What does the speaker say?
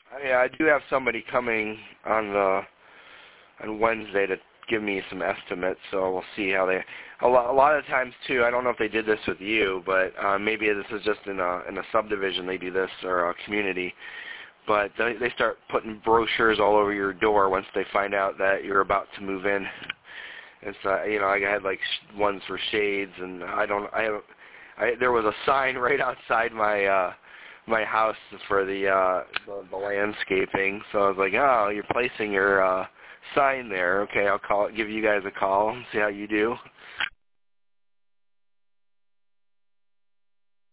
I do have somebody coming on Wednesday to give me some estimates, so we'll see how they. A lot of times too, I don't know if they did this with you, but maybe this is just in a subdivision they do this, or a community. But they start putting brochures all over your door once they find out that you're about to move in. It's I had like ones for shades, and there was a sign right outside my house for the landscaping. So I was like, oh, you're placing your sign there. Okay, I'll give you guys a call and see how you do.